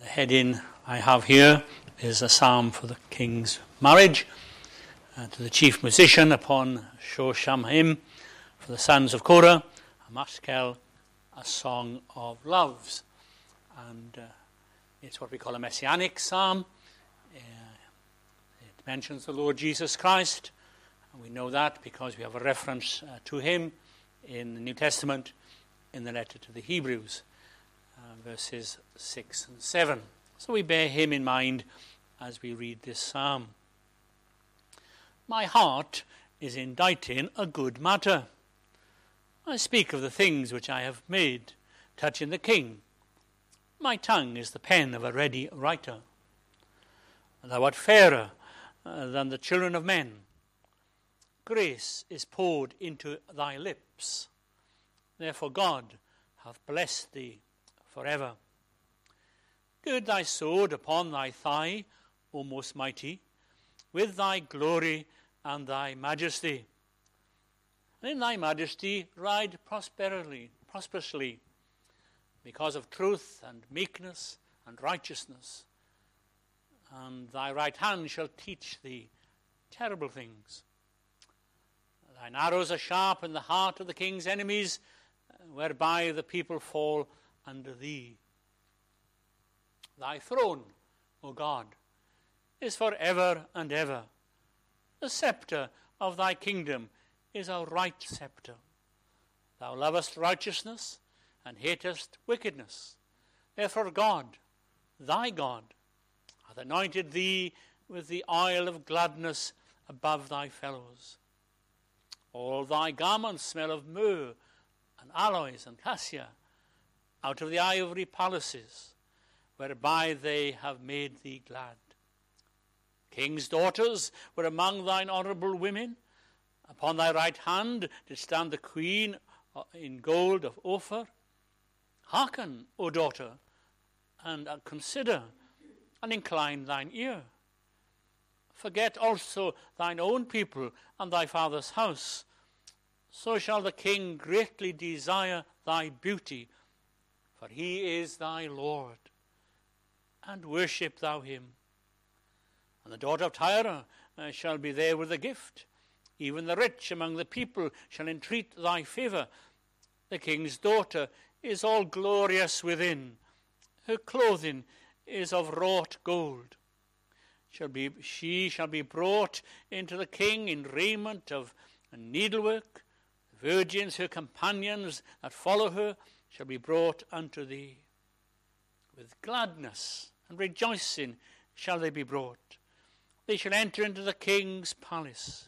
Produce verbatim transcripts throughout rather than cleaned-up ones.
The heading I have here is a psalm for the king's marriage, uh, to the chief musician upon Shosham hymn, for the sons of Korah, a Maskell, a song of loves. And uh, it's what we call a messianic psalm. Uh, it mentions the Lord Jesus Christ, and we know that because we have a reference uh, to him in the New Testament in the letter to the Hebrews. Uh, verses six and seven. So we bear him in mind as we read this psalm. My heart is inditing a good matter. I speak of the things which I have made, touching the king. My tongue is the pen of a ready writer. Thou art fairer uh, than the children of men. Grace is poured into thy lips. Therefore God hath blessed thee forever. Gird thy sword upon thy thigh, O most mighty, with thy glory and thy majesty. And in thy majesty ride prosperously, prosperously, because of truth and meekness and righteousness. And thy right hand shall teach thee terrible things. Thine arrows are sharp in the heart of the king's enemies, whereby the people fall under thee. Thy throne, O God, is for ever and ever. The scepter of thy kingdom is a right scepter. Thou lovest righteousness and hatest wickedness. Therefore God, thy God, hath anointed thee with the oil of gladness above thy fellows. All thy garments smell of myrrh and aloes and cassia, out of the ivory palaces, whereby they have made thee glad. King's daughters were among thine honourable women. Upon thy right hand did stand the queen in gold of Ophir. Hearken, O daughter, and consider, and incline thine ear. Forget also thine own people and thy father's house. So shall the king greatly desire thy beauty, for he is thy Lord, and worship thou him. And the daughter of Tyre uh, shall be there with a gift. Even the rich among the people shall entreat thy favour. The king's daughter is all glorious within. Her clothing is of wrought gold. Shall be, she shall be brought into the king in raiment of needlework. The virgins, her companions that follow her, shall be brought unto thee. With gladness and rejoicing shall they be brought. They shall enter into the king's palace.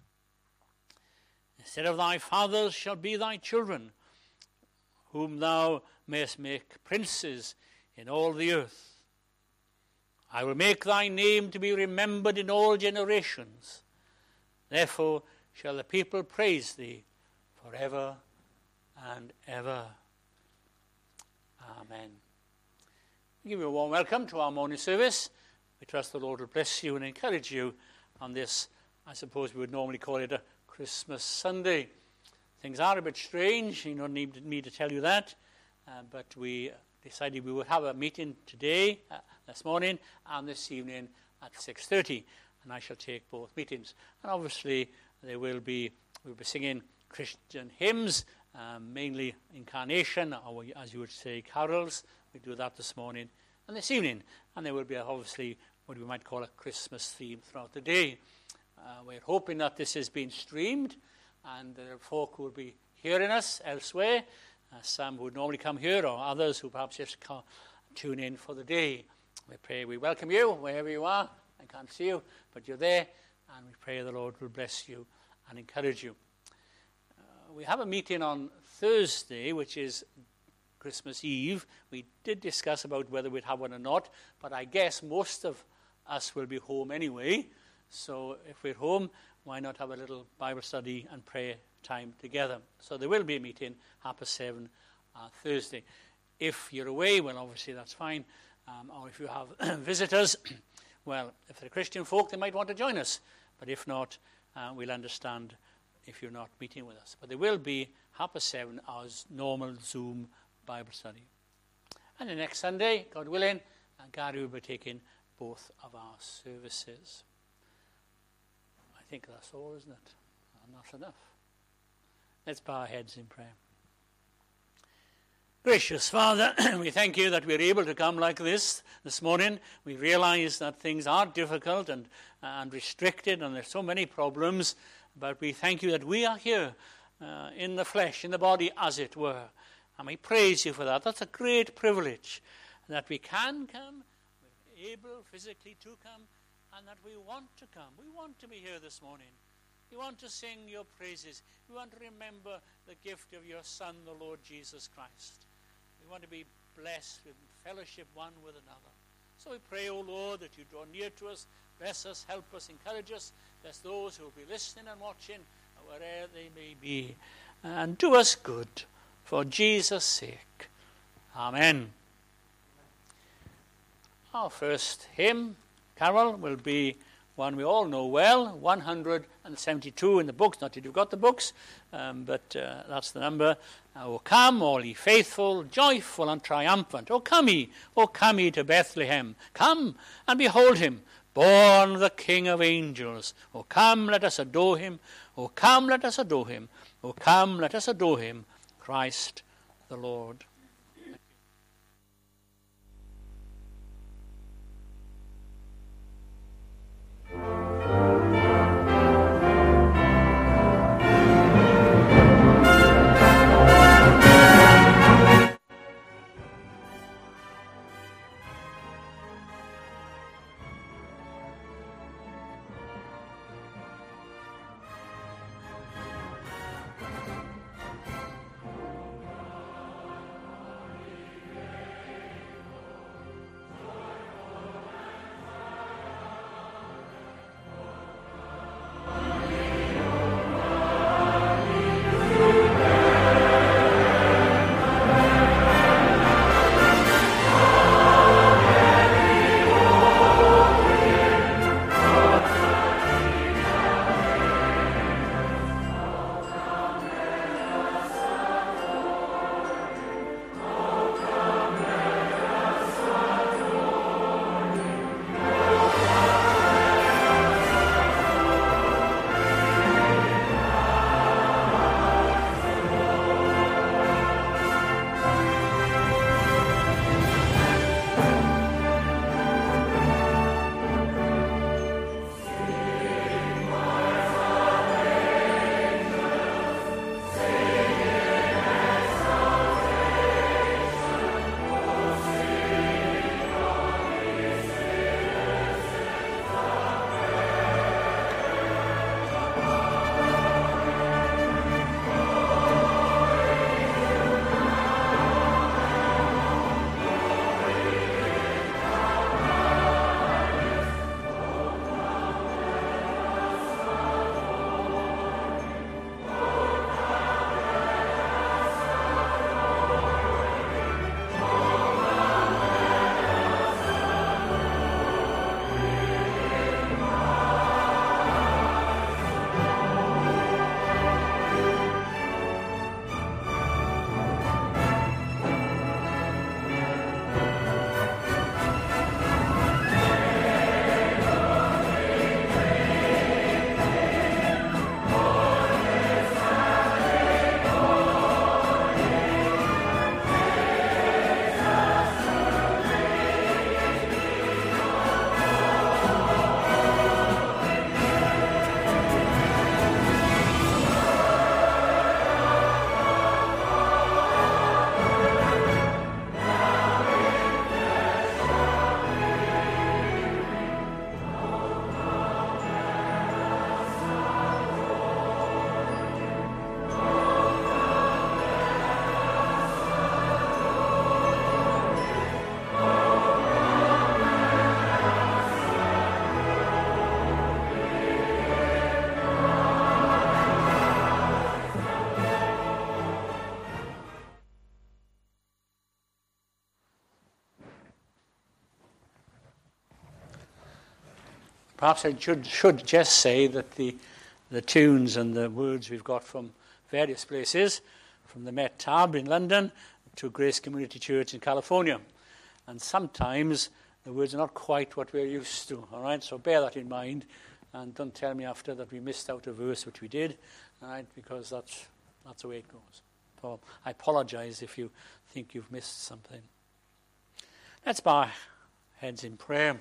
Instead of thy fathers shall be thy children, whom thou mayest make princes in all the earth. I will make thy name to be remembered in all generations. Therefore shall the people praise thee forever and ever. Amen. We give you a warm welcome to our morning service. We trust the Lord will bless you and encourage you on this, I suppose we would normally call it a Christmas Sunday. Things are a bit strange, you don't need me to tell you that, uh, but we decided we would have a meeting today, uh, this morning, and this evening at six thirty, and I shall take both meetings. And obviously there will be, we'll be singing Christian hymns, um, mainly Incarnation, or as you would say, carols. We do that this morning and this evening, and there will be obviously what we might call a Christmas theme throughout the day. Uh, we're hoping that this has been streamed, and there are folk who will be hearing us elsewhere, uh, some who would normally come here, or others who perhaps just can't tune in for the day. We pray we welcome you wherever you are. I can't see you, but you're there, and we pray the Lord will bless you and encourage you. Uh, we have a meeting on Thursday, which is Christmas Eve. We did discuss about whether we'd have one or not, but I guess most of us will be home anyway. So if we're home, why not have a little Bible study and prayer time together? So there will be a meeting, half past seven, uh, Thursday. If you're away, well, obviously that's fine. Um, or if you have visitors, well, if they're Christian folk, they might want to join us. But if not, uh, we'll understand if you're not meeting with us. But there will be half past seven, our normal Zoom Bible study. And the next Sunday, God willing, uh, Gary will be taking both of our services. I think that's all, isn't it? Not enough. Let's bow our heads in prayer. Gracious Father, we thank you that we're able to come like this this morning. We realize that things are difficult and, and restricted, and there's so many problems, but we thank you that we are here uh, in the flesh, in the body, as it were. And we praise you for that. That's a great privilege, that we can come, we're able physically to come, and that we want to come. We want to be here this morning. We want to sing your praises. We want to remember the gift of your Son, the Lord Jesus Christ. We want to be blessed with fellowship one with another. So we pray, O Lord, that you draw near to us, bless us, help us, encourage us, bless those who will be listening and watching, wherever they may be, and do us good for Jesus' sake. Amen. Our first hymn, carol, will be one we all know well, one hundred seventy-two in the books, not that you've got the books, um, but uh, that's the number. O come, all ye faithful, joyful and triumphant. O come ye, O come ye to Bethlehem. Come and behold him, born the King of angels. O come, let us adore him. O come, let us adore him. O come, let us adore him, Christ the Lord. Perhaps I should, should just say that the, the tunes and the words we've got from various places, from the Met Tab in London to Grace Community Church in California. And sometimes the words are not quite what we're used to, all right? So bear that in mind, and don't tell me after that we missed out a verse, which we did, all right? Because that's, that's the way it goes. So I apologize if you think you've missed something. Let's bow our heads in prayer.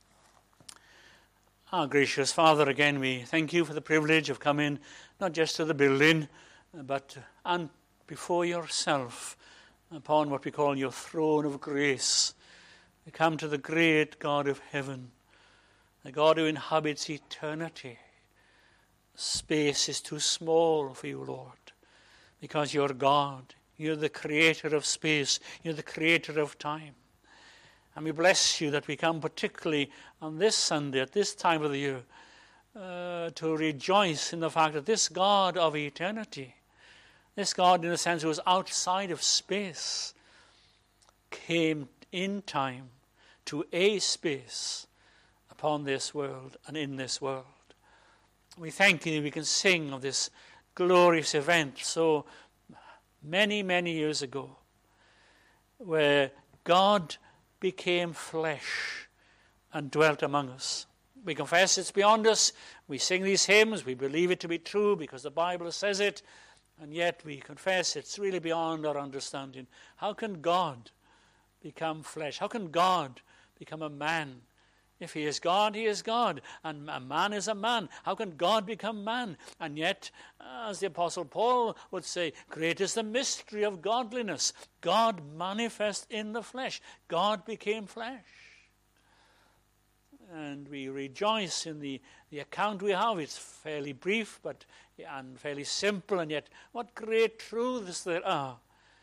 Our gracious Father, again we thank you for the privilege of coming not just to the building, but and before yourself, upon what we call your throne of grace. We come to the great God of heaven, the God who inhabits eternity. Space is too small for you, Lord, because you're God. You're the creator of space. You're the creator of time. And we bless you that we come particularly on this Sunday, at this time of the year, uh, to rejoice in the fact that this God of eternity, this God in a sense who was outside of space, came in time to a space upon this world and in this world. We thank you that we can sing of this glorious event so many, many years ago, where God became flesh and dwelt among us. We confess it's beyond us. We sing these hymns. We believe it to be true because the Bible says it. And yet we confess it's really beyond our understanding. How can God become flesh? How can God become a man? If he is God, he is God. And a man is a man. How can God become man? And yet, as the Apostle Paul would say, great is the mystery of godliness. God manifest in the flesh. God became flesh. And we rejoice in the, the account we have. It's fairly brief but and fairly simple, and yet what great truths there are.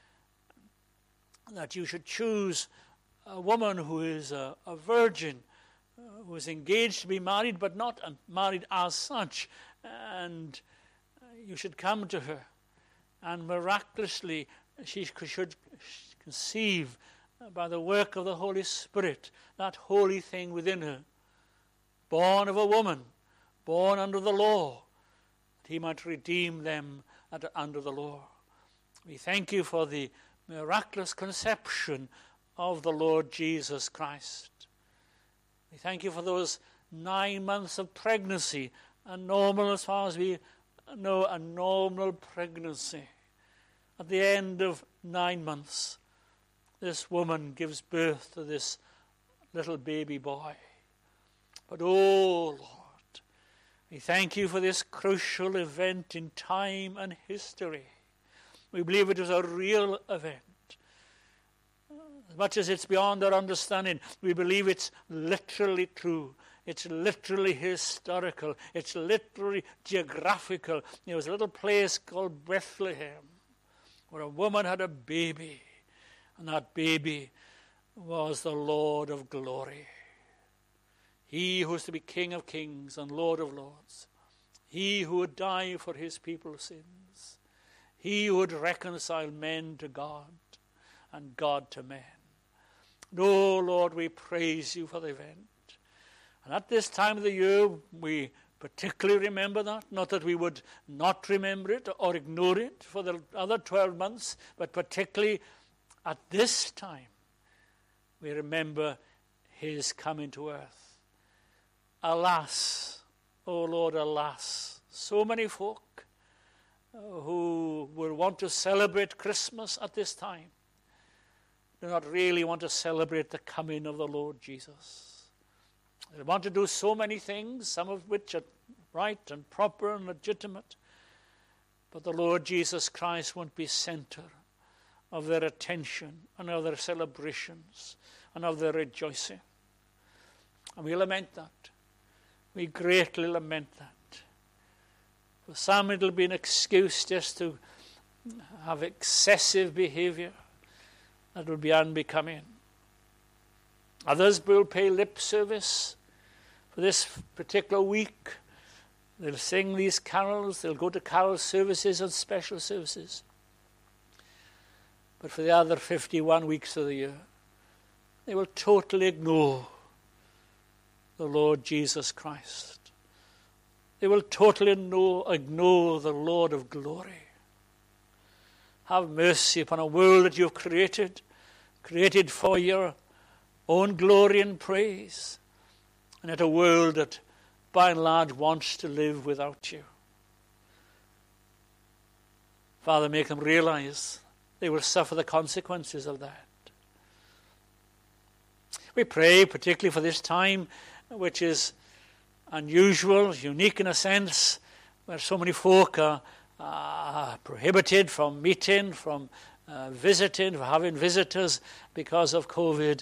That you should choose a woman who is a, a virgin, uh, who is engaged to be married, but not married as such. And you should come to her, and miraculously she should conceive by the work of the Holy Spirit, that holy thing within her, born of a woman, born under the law, that he might redeem them that are under the law. We thank you for the miraculous conception of the Lord Jesus Christ. We thank you for those nine months of pregnancy, a normal, as far as we know, a normal pregnancy. At the end of nine months, this woman gives birth to this little baby boy. But oh Lord, we thank you for this crucial event in time and history. We believe it was a real event. As much as it's beyond our understanding, we believe it's literally true. It's literally historical. It's literally geographical. There was a little place called Bethlehem where a woman had a baby, and that baby was the Lord of glory. He who was to be King of kings and Lord of lords. He who would die for his people's sins. He who would reconcile men to God and God to men. Oh, Lord, we praise you for the event. And at this time of the year, we particularly remember that. Not that we would not remember it or ignore it for the other twelve months, but particularly at this time, we remember his coming to earth. Alas, oh Lord, alas, so many folk uh, who will want to celebrate Christmas at this time do not really want to celebrate the coming of the Lord Jesus. They want to do so many things, some of which are right and proper and legitimate, but the Lord Jesus Christ won't be center of their attention and of their celebrations and of their rejoicing. And we lament that. We greatly lament that. For some it will be an excuse just to have excessive behavior that will be unbecoming. Others will pay lip service for this particular week. They'll sing these carols, they'll go to carol services and special services. But for the other fifty-one weeks of the year, they will totally ignore the Lord Jesus Christ. They will totally ignore, ignore the Lord of glory. Have mercy upon a world that you have created, created for your own glory and praise, and at a world that by and large wants to live without you. Father, make them realize they will suffer the consequences of that. We pray particularly for this time, which is unusual, unique in a sense, where so many folk are uh, prohibited from meeting, from uh, visiting, from having visitors because of COVID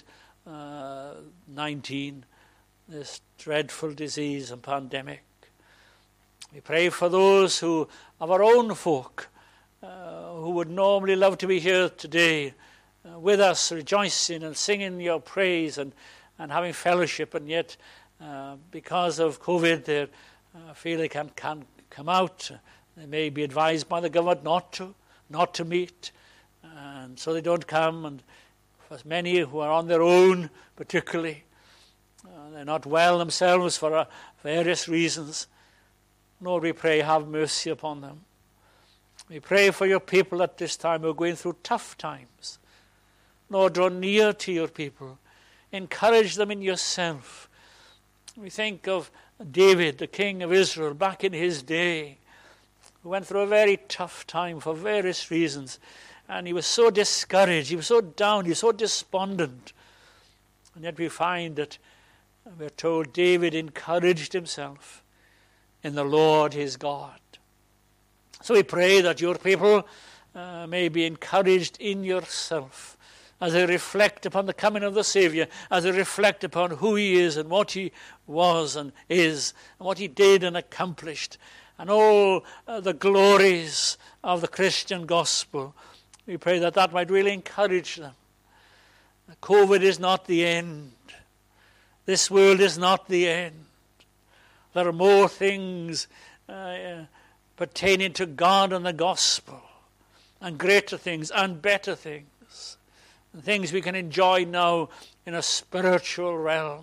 nineteen, this dreadful disease and pandemic. We pray for those who, of our own folk, uh, who would normally love to be here today, uh, with us, rejoicing and singing your praise and, and having fellowship, and yet uh, because of COVID they uh, feel they can't, can't come out. They may be advised by the government not to, not to meet, and so they don't come. And for many who are on their own, particularly, uh, they're not well themselves for uh, various reasons. Lord, we pray, have mercy upon them. We pray for your people at this time who are going through tough times. Lord, draw near to your people. Encourage them in yourself. We think of David, the king of Israel, back in his day, who went through a very tough time for various reasons. And he was so discouraged, he was so down, he was so despondent. And yet we find that we're told David encouraged himself in the Lord his God. So we pray that your people uh, may be encouraged in yourself as they reflect upon the coming of the Savior, as they reflect upon who he is and what he was and is, and what he did and accomplished, and all uh, the glories of the Christian gospel. We pray that that might really encourage them. COVID is not the end. This world is not the end. There are more things uh, pertaining to God and the gospel, and greater things and better things, and things we can enjoy now in a spiritual realm.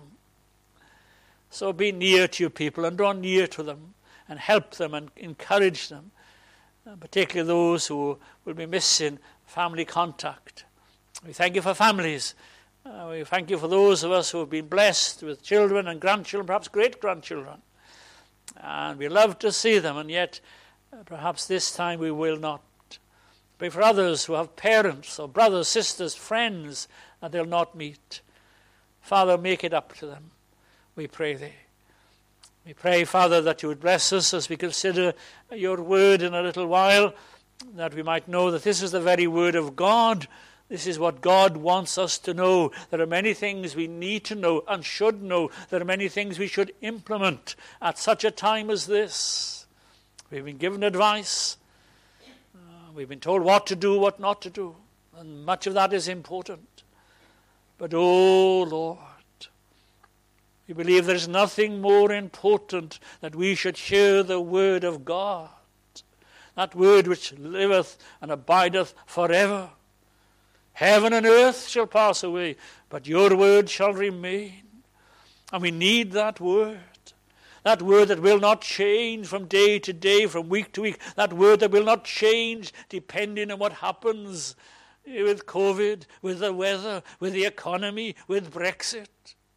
So be near to your people and draw near to them and help them and encourage them, uh, particularly those who will be missing family contact. We thank you for families. Uh, we thank you for those of us who have been blessed with children and grandchildren, perhaps great-grandchildren. And we love to see them, and yet uh, perhaps this time we will not. Pray for others who have parents or brothers, sisters, friends that they'll not meet. Father, make it up to them, we pray thee. We pray, Father, that you would bless us as we consider your word in a little while, that we might know that this is the very word of God. This is what God wants us to know. There are many things we need to know and should know. There are many things we should implement at such a time as this. We've been given advice. Uh, we've been told what to do, what not to do. And much of that is important. But, oh Lord, we believe there is nothing more important that we should hear the word of God. That word which liveth and abideth forever. Heaven and earth shall pass away, but your word shall remain. And we need that word. That word that will not change from day to day, from week to week. That word that will not change depending on what happens with COVID, with the weather, with the economy, with Brexit.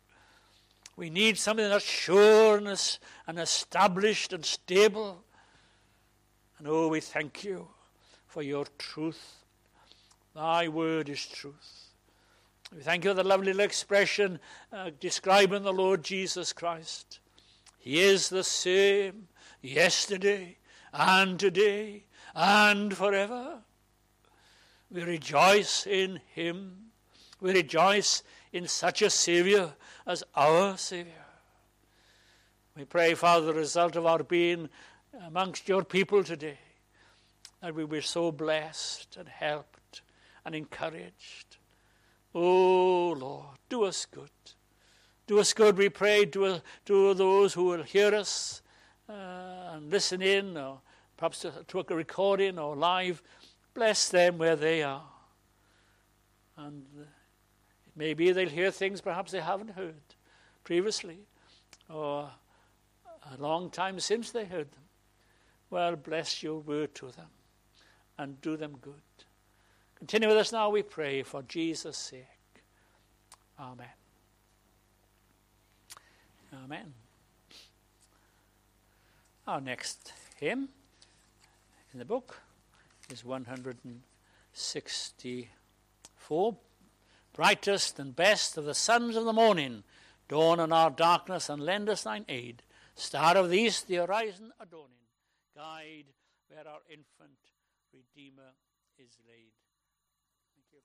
We need something that's sure and established and stable. And oh, we thank you for your truth. Thy word is truth. We thank you for the lovely little expression uh, describing the Lord Jesus Christ. He is the same yesterday and today and forever. We rejoice in him. We rejoice in such a Savior as our Savior. We pray, Father, the result of our being amongst your people today, that we be so blessed and helped and encouraged. Oh, Lord, do us good. Do us good, we pray, to, to those who will hear us uh, and listen in, or perhaps to, to a recording or live. Bless them where they are. And it may be they'll hear things perhaps they haven't heard previously, or a long time since they heard them. Well, bless your word to them and do them good. Continue with us now, we pray, for Jesus' sake. Amen. Amen. Our next hymn in the book is one hundred sixty-four. Brightest and best of the sons of the morning, dawn on our darkness and lend us thine aid. Star of the east, the horizon adorning, guide where our infant Redeemer is laid. Thank you.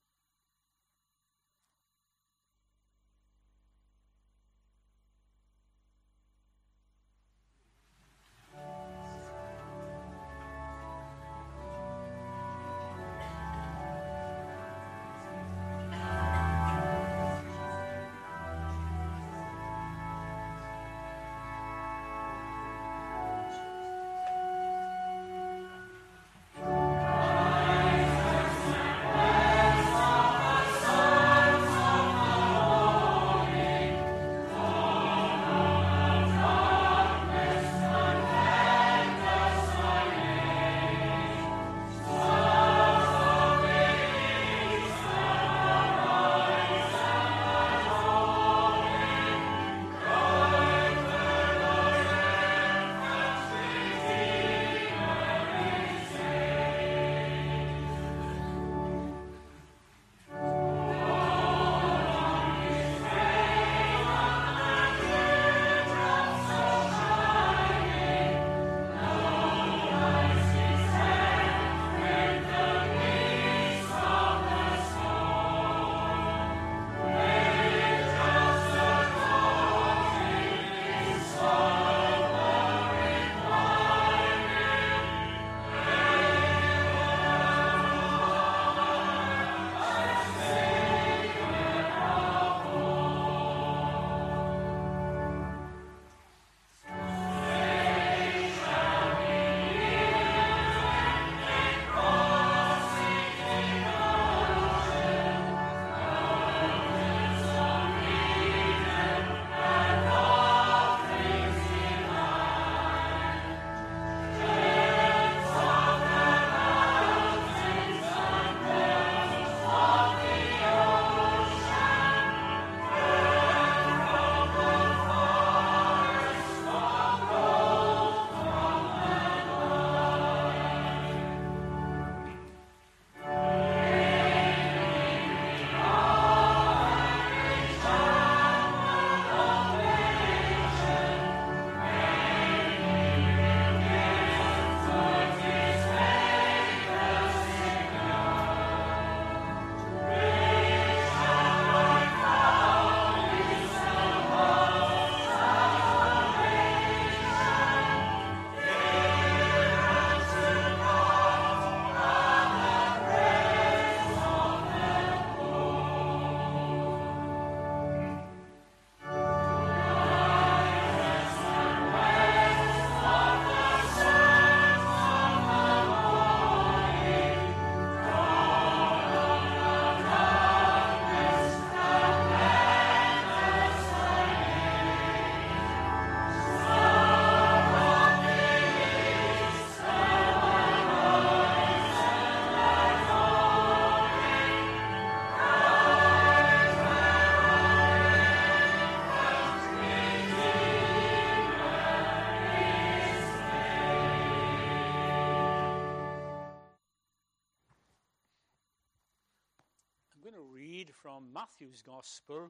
From Matthew's Gospel,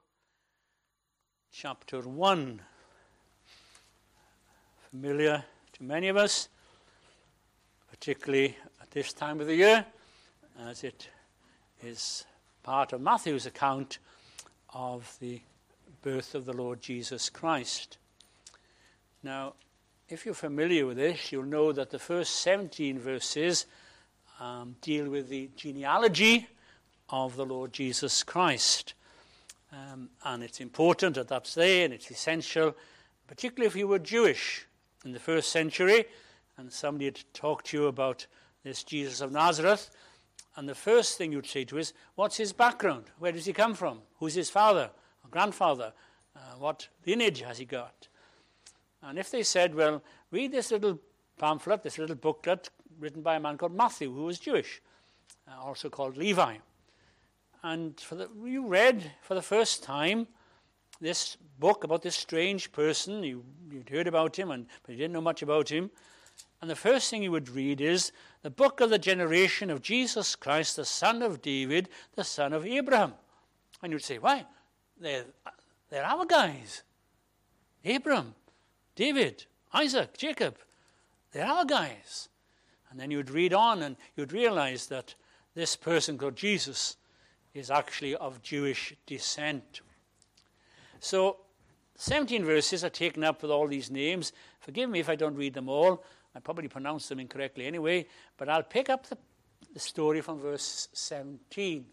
chapter one. Familiar to many of us, particularly at this time of the year, as it is part of Matthew's account of the birth of the Lord Jesus Christ. Now, if you're familiar with this, you'll know that the first seventeen verses um, deal with the genealogy of the Lord Jesus Christ. Um, and it's important that that's there, and it's essential, particularly if you were Jewish in the first century, and somebody had talked to you about this Jesus of Nazareth, and the first thing you'd say to is, what's his background? Where does he come from? Who's his father or grandfather? Uh, what lineage has he got? And if they said, well, read this little pamphlet, this little booklet written by a man called Matthew, who was Jewish, uh, also called Levi. And for the, you read for the first time this book about this strange person. You, you'd heard about him, and, but you didn't know much about him. And the first thing you would read is the book of the generation of Jesus Christ, the son of David, the son of Abraham. And you'd say, why? They're, they're our guys. Abraham, David, Isaac, Jacob. They're our guys. And then you'd read on and you'd realize that this person called Jesus is actually of Jewish descent. So seventeen verses are taken up with all these names. Forgive me if I don't read them all. I probably pronounce them incorrectly anyway, but I'll pick up the, the story from verse seventeen.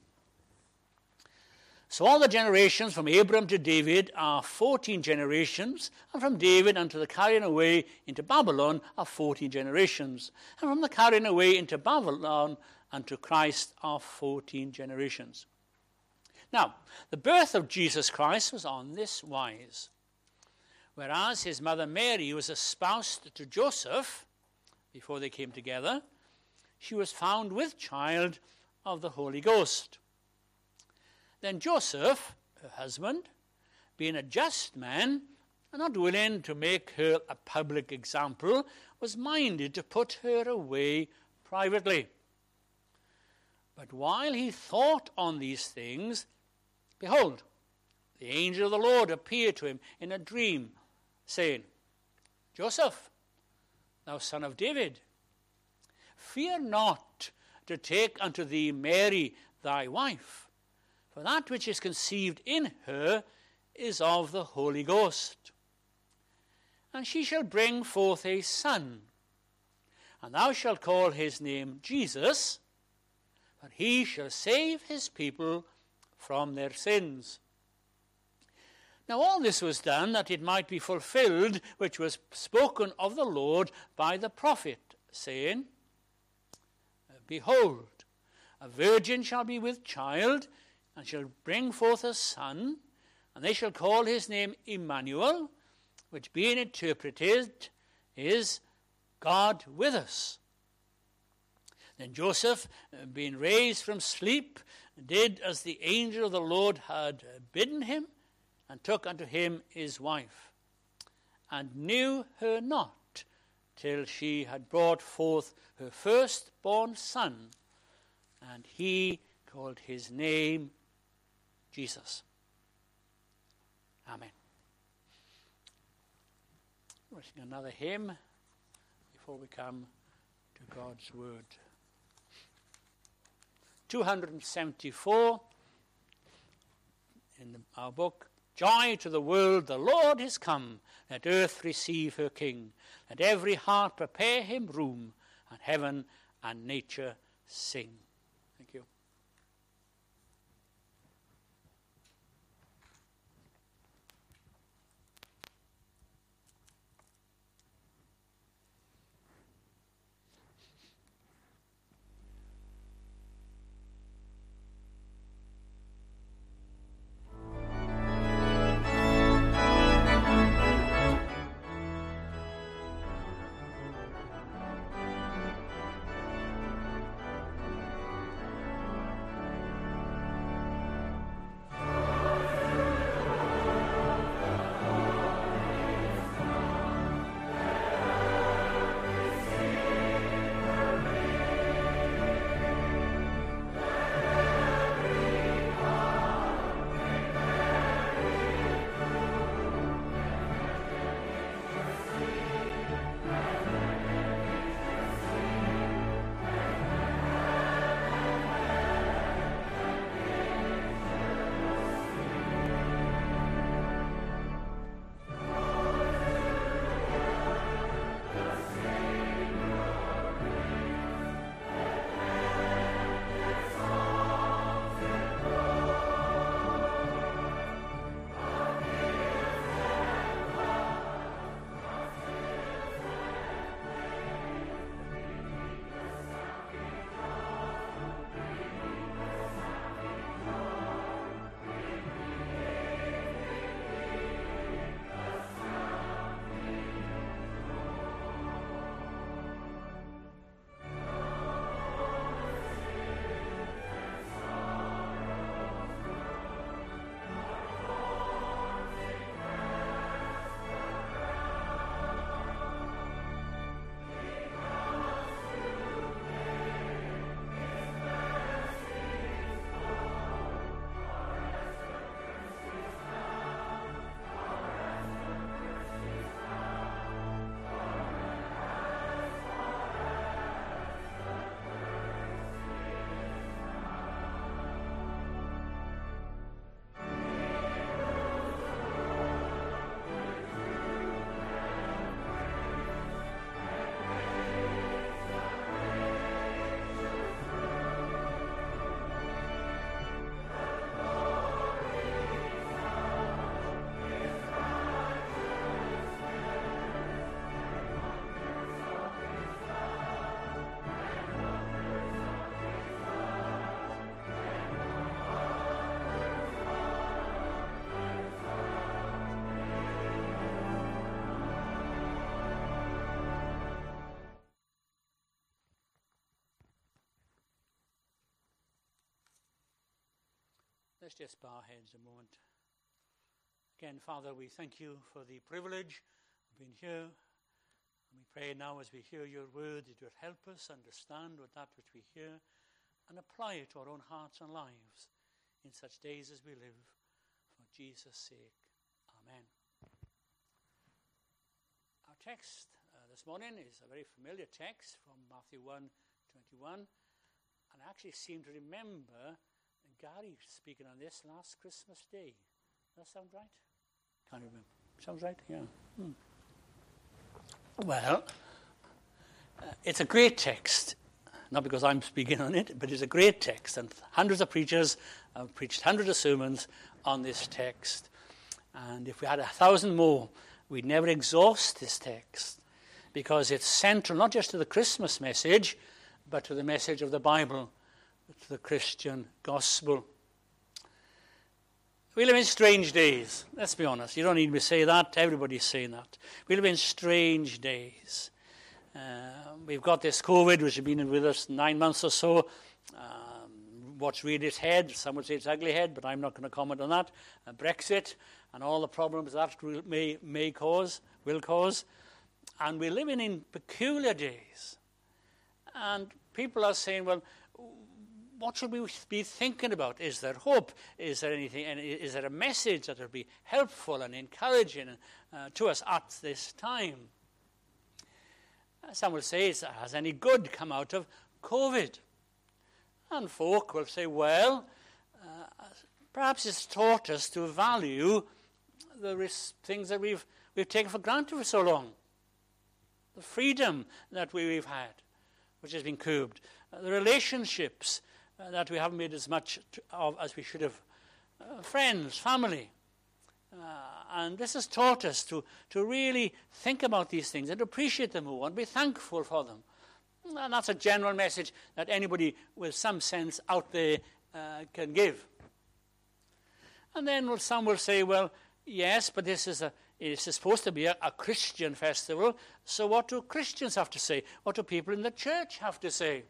So all the generations from Abram to David are fourteen generations, and from David unto the carrying away into Babylon are fourteen generations, and from the carrying away into Babylon unto Christ are fourteen generations. Now, the birth of Jesus Christ was on this wise. Whereas his mother Mary was espoused to Joseph before they came together, she was found with child of the Holy Ghost. Then Joseph, her husband, being a just man, and not willing to make her a public example, was minded to put her away privately. But while he thought on these things, behold, the angel of the Lord appeared to him in a dream, saying, Joseph, thou son of David, fear not to take unto thee Mary thy wife, for that which is conceived in her is of the Holy Ghost. And she shall bring forth a son, and thou shalt call his name Jesus, for he shall save his people from their sins. Now all this was done that it might be fulfilled, which was spoken of the Lord by the prophet, saying, Behold, a virgin shall be with child, and shall bring forth a son, and they shall call his name Emmanuel, which being interpreted is God with us. Then Joseph, being raised from sleep, did as the angel of the Lord had bidden him, and took unto him his wife, and knew her not till she had brought forth her firstborn son, and he called his name Jesus. Amen. We'll sing another hymn before we come to God's word. two seventy-four in our book. Joy to the world, the Lord is come. Let earth receive her King. Let every heart prepare him room, and heaven and nature sing. Thank you. Let's just bow our heads a moment. Again, Father, we thank you for the privilege of being here. And we pray now as we hear your word that you would help us understand what that which we hear and apply it to our own hearts and lives in such days as we live. For Jesus' sake, amen. Our text uh, this morning is a very familiar text from Matthew one twenty-one. And I actually seem to remember Gary speaking on this last Christmas Day. Does that sound right? Can't remember. Sounds right? Yeah. Hmm. Well, uh, it's a great text. Not because I'm speaking on it, but it's a great text. And hundreds of preachers have preached hundreds of sermons on this text. And if we had a thousand more, we'd never exhaust this text. Because it's central not just to the Christmas message, but to the message of the Bible, to the Christian gospel. We live in strange days. Let's be honest. You don't need me to say that. Everybody's saying that. We live in strange days. Uh, we've got this COVID, which has been with us nine months or so. Um, what's reared its head? Some would say it's ugly head, but I'm not going to comment on that. Uh, Brexit and all the problems that may, may cause, will cause. And we're living in peculiar days. And people are saying, well, what should we be thinking about? Is there hope? Is there anything? Is there a message that will be helpful and encouraging uh, to us at this time? Some will say, has any good come out of COVID? And folk will say, well, uh, perhaps it's taught us to value the ris- things that we've we've taken for granted for so long. The freedom that we, we've had, which has been curbed. Uh, the relationships uh, that we haven't made as much of as we should have. Uh, friends, family. Uh, and this has taught us to, to really think about these things and appreciate them more and be thankful for them. And that's a general message that anybody with some sense out there uh, can give. And then well, some will say, well, yes, but this is a it's supposed to be a, a Christian festival, so what do Christians have to say? What do people in the church have to say?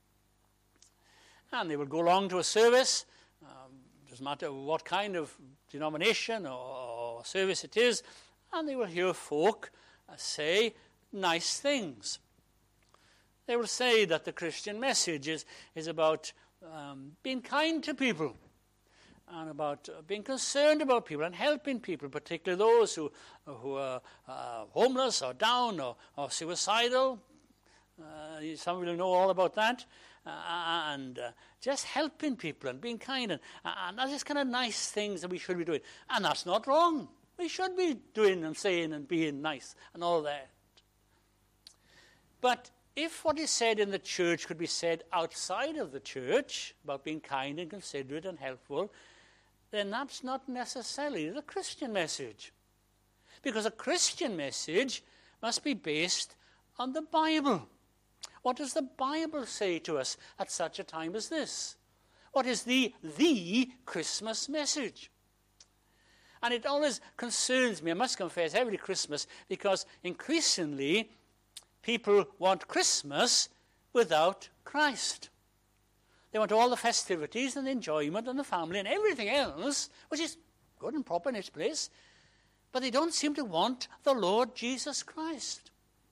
And they will go along to a service, um, doesn't matter what kind of denomination or, or service it is, and they will hear folk uh, say nice things. They will say that the Christian message is, is about um, being kind to people, and about uh, being concerned about people and helping people, particularly those who who are uh, homeless or down or, or suicidal. Uh, some will know all about that. Uh, and uh, just helping people and being kind. And, and that's just kind of nice things that we should be doing. And that's not wrong. We should be doing and saying and being nice and all that. But if what is said in the church could be said outside of the church, about being kind and considerate and helpful, then that's not necessarily the Christian message. Because a Christian message must be based on the Bible. What does the Bible say to us at such a time as this? What is the, the Christmas message? And it always concerns me, I must confess, every Christmas, because increasingly people want Christmas without Christ. They want all the festivities and the enjoyment and the family and everything else, which is good and proper in its place, but they don't seem to want the Lord Jesus Christ.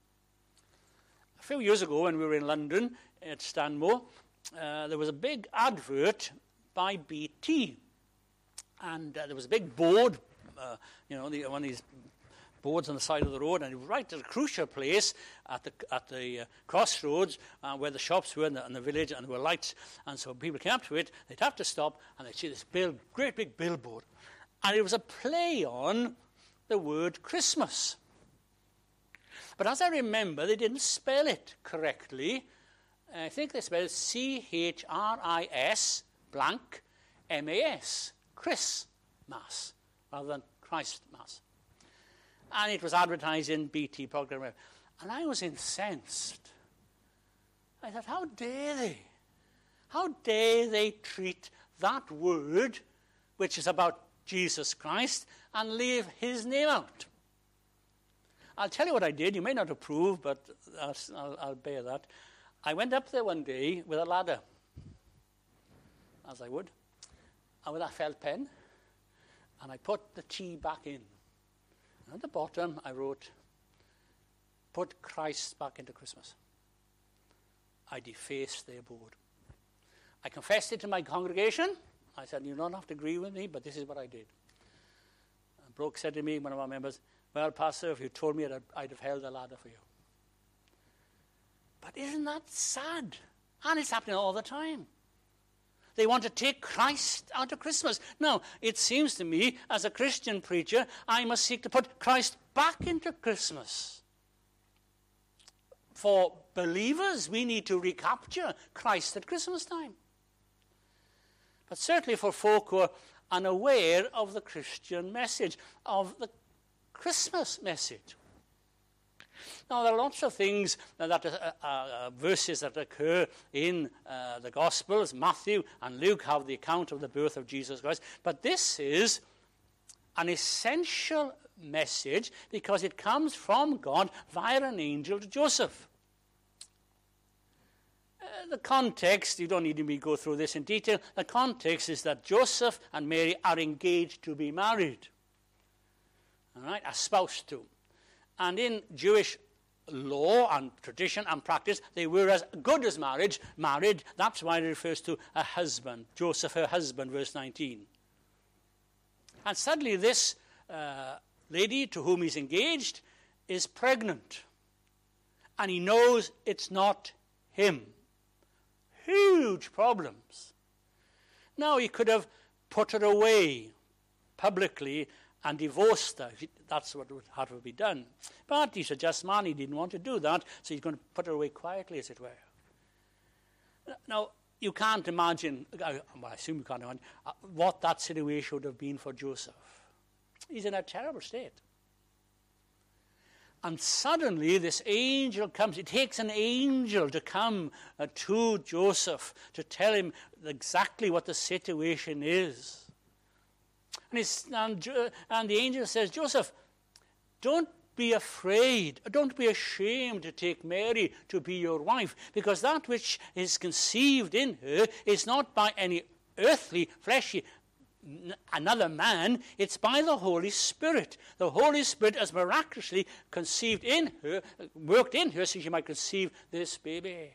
A few years ago when we were in London at Stanmore, uh, there was a big advert by B T. And uh, there was a big board, uh, you know, the, one of these boards on the side of the road, and it was right at a crucial place at the at the uh, crossroads uh, where the shops were in the, in the village, and there were lights. And so people came up to it, they'd have to stop, and they'd see this bill, great big billboard. And it was a play on the word Christmas. But as I remember, they didn't spell it correctly. I think they spelled C H R I S blank M A S, Christmas, rather than Christmas. And it was advertised in B T program. And I was incensed. I thought, how dare they? How dare they treat that word, which is about Jesus Christ, and leave his name out? I'll tell you what I did. You may not approve, but I'll, I'll, I'll bear that. I went up there one day with a ladder, as I would, and with a felt pen, and I put the T back in. And at the bottom, I wrote, put Christ back into Christmas. I defaced the abode. I confessed it to my congregation. I said, you don't have to agree with me, but this is what I did. And Brooke said to me, one of our members, well, Pastor, if you told me, I'd, I'd have held the ladder for you. But isn't that sad? And it's happening all the time. They want to take Christ out of Christmas. Now, it seems to me, as a Christian preacher, I must seek to put Christ back into Christmas. For believers, we need to recapture Christ at Christmas time. But certainly for folk who are unaware of the Christian message, of the Christmas message. Now, there are lots of things that uh, uh, verses that occur in uh, the Gospels. Matthew and Luke have the account of the birth of Jesus Christ. But this is an essential message because it comes from God via an angel to Joseph. Uh, the context, you don't need me to go through this in detail. The context is that Joseph and Mary are engaged to be married. All right, espoused to. And in Jewish law and tradition and practice, they were as good as marriage, married. That's why it refers to a husband. Joseph, her husband, verse nineteen. And suddenly this uh, lady to whom he's engaged is pregnant. And he knows it's not him. Huge problems. Now he could have put her away publicly and divorced her. That's what would have to be done. But he's a just man. He didn't want to do that, so he's going to put her away quietly, as it were. Now, you can't imagine, well, I assume you can't imagine, what that situation would have been for Joseph. He's in a terrible state. And suddenly this angel comes. It takes an angel to come uh, to Joseph to tell him exactly what the situation is. And, it's, and, and the angel says, Joseph, don't be afraid, don't be ashamed to take Mary to be your wife, because that which is conceived in her is not by any earthly, fleshy, another man, it's by the Holy Spirit. The Holy Spirit has miraculously conceived in her, worked in her so she might conceive this baby.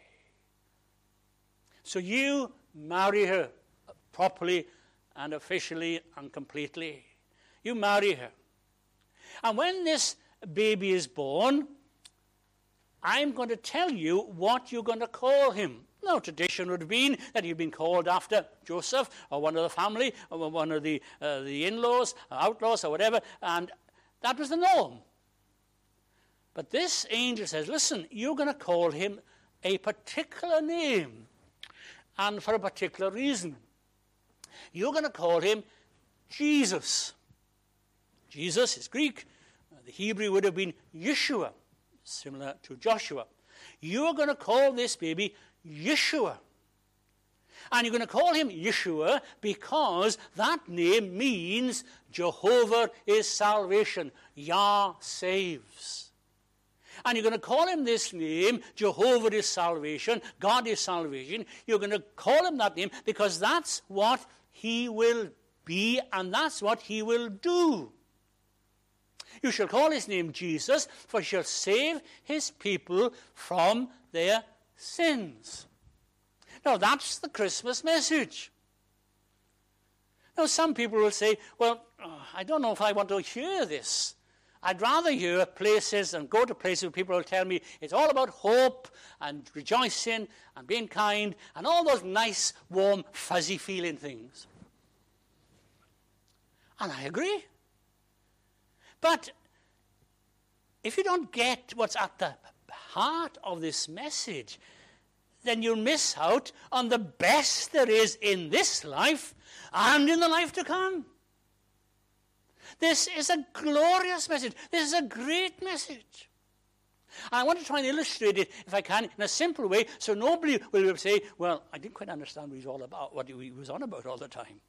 So you marry her properly and officially and completely. You marry her. And when this baby is born, I'm going to tell you what you're going to call him. Now, tradition would have been that he'd been called after Joseph or one of the family or one of the, uh, the in-laws or outlaws or whatever, and that was the norm. But this angel says, listen, you're going to call him a particular name and for a particular reason. You're going to call him Jesus. Jesus is Greek. The Hebrew would have been Yeshua, similar to Joshua. You're going to call this baby Yeshua. And you're going to call him Yeshua because that name means Jehovah is salvation. Yah saves. And you're going to call him this name, Jehovah is salvation, God is salvation. You're going to call him that name because that's what he will be and that's what he will do. You shall call his name Jesus, for he shall save his people from their sins. Now, that's the Christmas message. Now, some people will say, well, oh, I don't know if I want to hear this. I'd rather hear places and go to places where people will tell me it's all about hope and rejoicing and being kind and all those nice, warm, fuzzy feeling things. And I agree. But if you don't get what's at the heart of this message, then you'll miss out on the best there is in this life and in the life to come. This is a glorious message. This is a great message. I want to try and illustrate it, if I can, in a simple way, so nobody will say, well, I didn't quite understand what he's all about, what he was on about all the time.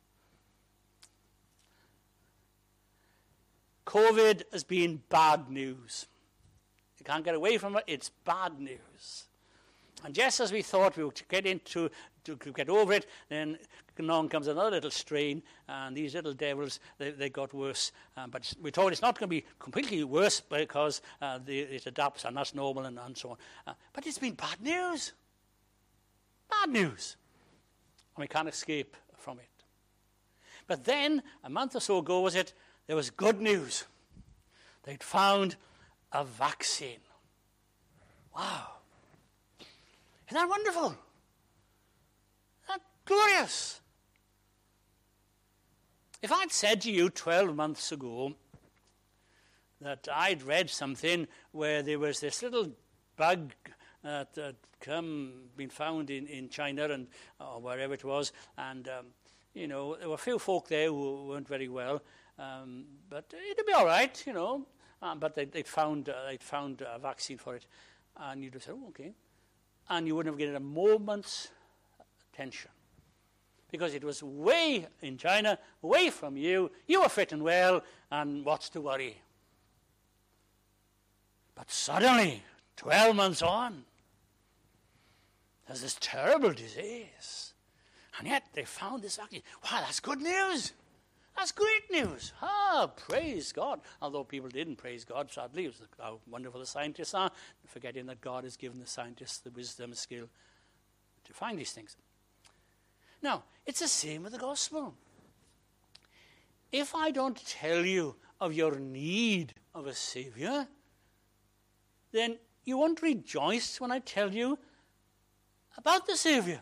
COVID has been bad news. You can't get away from it. It's bad news. And just as we thought we would get into to get over it, then along comes another little strain, and these little devils, they, they got worse. Um, but we're told it's not going to be completely worse because uh, the, it adapts, and that's normal, and, and so on. Uh, but it's been bad news. Bad news. And we can't escape from it. But then, a month or so ago, was it, there was good news. They'd found a vaccine. Wow. Isn't that wonderful? Isn't that glorious? If I'd said to you twelve months ago that I'd read something where there was this little bug that had come, been found in, in China and or wherever it was, and um, you know, there were a few folk there who weren't very well, um, but it'd be all right, you know. Um, but they'd, they'd found uh, they'd found a vaccine for it, and you'd have said, oh, okay, and you wouldn't have given it a moment's attention. Because it was way in China, away from you. You were fit and well, and what's to worry? But suddenly, twelve months on, there's this terrible disease. And yet they found this vaccine. Wow, that's good news. That's great news. Ah, praise God. Although people didn't praise God, sadly. It was how wonderful the scientists are, forgetting that God has given the scientists the wisdom and skill to find these things. Now, it's the same with the gospel. If I don't tell you of your need of a Savior, then you won't rejoice when I tell you about the Savior.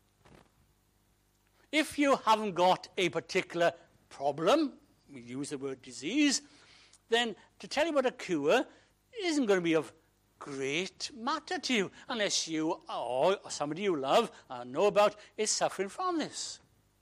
If you haven't got a particular problem, we use the word disease, then to tell you about a cure isn't going to be of great matter to you unless you or somebody you love or know about is suffering from this.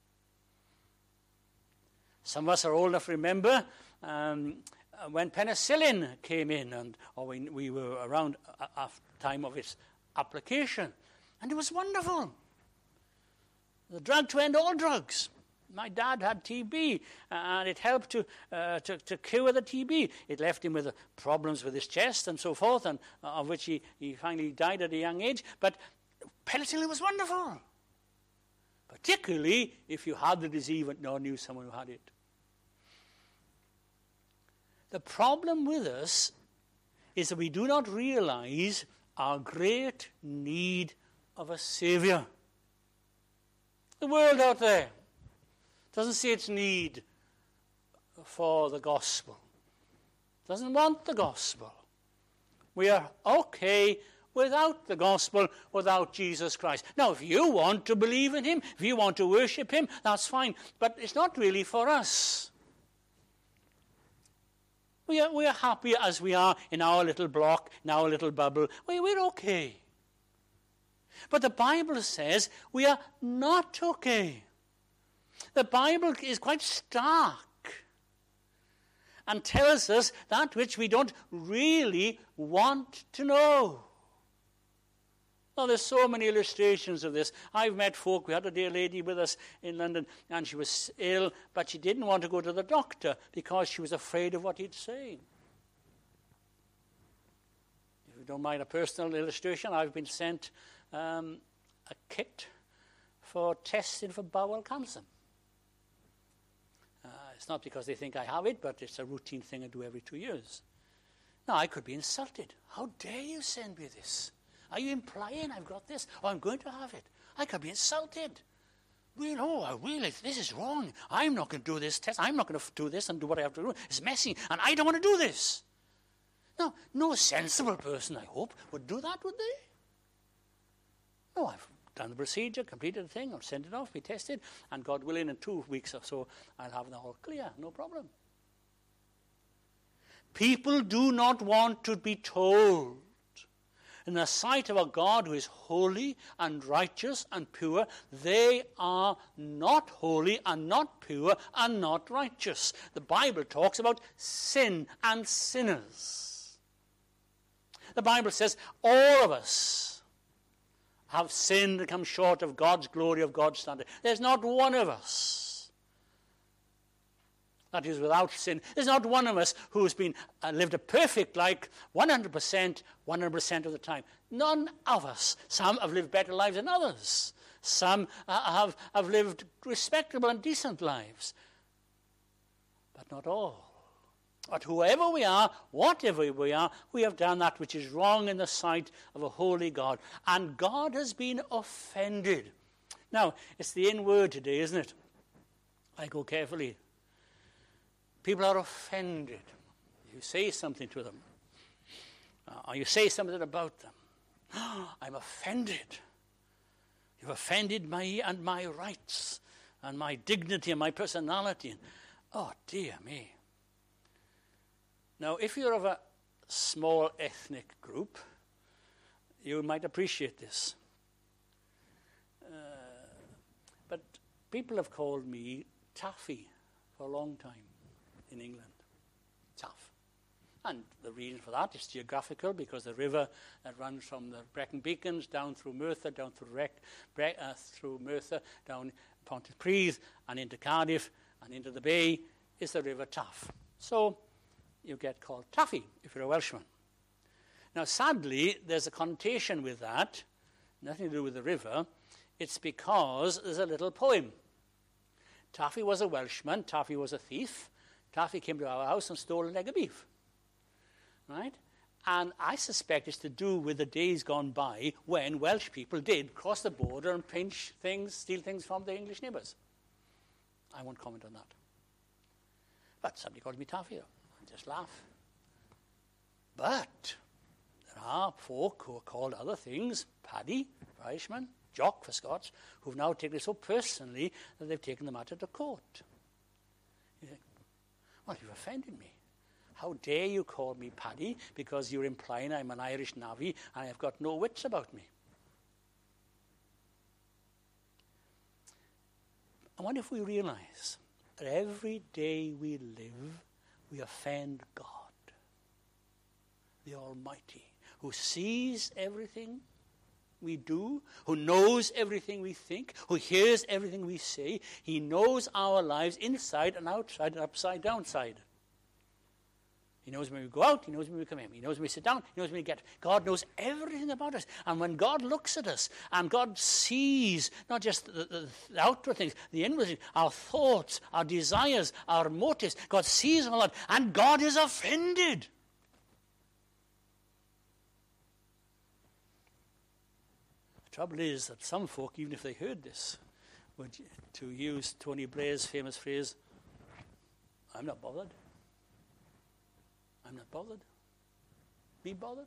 Some of us are old enough to remember um, when penicillin came in, and or we, we were around at the time of its application, and it was wonderful. The drug to end all drugs. My dad had T B, and it helped to, uh, to to cure the T B. It left him with uh, problems with his chest and so forth, and uh, of which he, he finally died at a young age. But penicillin was wonderful, particularly if you had the disease and or knew someone who had it. The problem with us is that we do not realize our great need of a Savior. The world out there doesn't see its need for the gospel. Doesn't want the gospel. We are okay without the gospel, without Jesus Christ. Now, if you want to believe in him, if you want to worship him, that's fine. But it's not really for us. We are, we are happy as we are in our little block, in our little bubble. We, we're okay. But the Bible says we are not okay. The Bible is quite stark and tells us that which we don't really want to know. Now, there's so many illustrations of this. I've met folk. We had a dear lady with us in London, and she was ill, but she didn't want to go to the doctor because she was afraid of what he'd say. If you don't mind a personal illustration, I've been sent um, a kit for testing for bowel cancer. Uh, it's not because they think I have it, but it's a routine thing I do every two years. Now, I could be insulted. How dare you send me this? Are you implying I've got this? Or I'm going to have it? I could be insulted. Well, no, I really, this is wrong. I'm not going to do this test. I'm not going to do this and do what I have to do. It's messy, and I don't want to do this. Now, no sensible person, I hope, would do that, would they? No, I've done the procedure, completed the thing, I'll send it off, be tested, and God willing, in two weeks or so, I'll have the all clear, no problem. People do not want to be told. In the sight of a God who is holy and righteous and pure, they are not holy and not pure and not righteous. The Bible talks about sin and sinners. The Bible says all of us have sinned and come short of God's glory, of God's standard. There's not one of us that is without sin. There's not one of us who's been uh, lived a perfect life one hundred percent, one hundred percent of the time. None of us. Some have lived better lives than others. Some uh, have, have lived respectable and decent lives. But not all. But whoever we are, whatever we are, we have done that which is wrong in the sight of a holy God. And God has been offended. Now, it's the in word today, isn't it? I go carefully. People are offended. You say something to them. Uh, or you say something about them. Oh, I'm offended. You've offended me and my rights and my dignity and my personality. Oh, dear me. Now, if you're of a small ethnic group, you might appreciate this. Uh, but people have called me Taffy for a long time in England. Tough. And the reason for that is geographical, because the river that runs from the Brecon Beacons down through Merthyr, down through, Rec, Bre, uh, through Merthyr, down Pontypridd, and into Cardiff, and into the bay, is the River Taff. So you get called Taffy if you're a Welshman. Now, sadly, there's a connotation with that, nothing to do with the river. It's because there's a little poem. Taffy was a Welshman, Taffy was a thief. Taffy came to our house and stole a leg of beef. Right? And I suspect it's to do with the days gone by when Welsh people did cross the border and pinch things, steal things from their English neighbours. I won't comment on that. But somebody called me Taffy. I just laugh. But there are folk who are called other things, Paddy, for Irishman, Jock for Scots, who've now taken it so personally that they've taken the matter to court. You think, well, you've offended me. How dare you call me Paddy because you're implying I'm an Irish navvy and I've got no wits about me. I wonder if we realise that every day we live, we offend God, the Almighty, who sees everything we do, who knows everything we think, who hears everything we say. He knows our lives inside and outside and upside downside. He knows when we go out, he knows when we come in. He knows when we sit down, he knows when we get. God knows everything about us. And when God looks at us, and God sees not just the, the, the outward things, the inward things, our thoughts, our desires, our motives, God sees all that, and God is offended. The trouble is that some folk, even if they heard this, would, to use Tony Blair's famous phrase, I'm not bothered. I'm not bothered. Be bothered.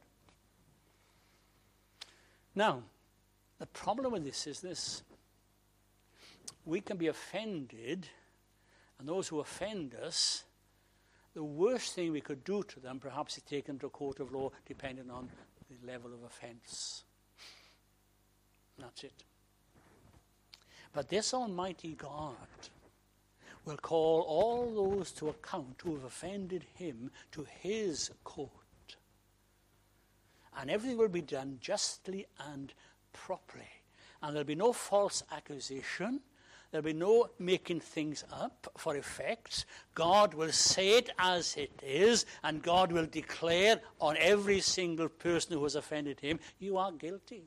Now, the problem with this is this. We can be offended, and those who offend us, the worst thing we could do to them perhaps is take them to a court of law depending on the level of offence. That's it. But this Almighty God will call all those to account who have offended him to his court. And everything will be done justly and properly. And there'll be no false accusation. There'll be no making things up for effect. God will say it as it is, and God will declare on every single person who has offended him, you are guilty.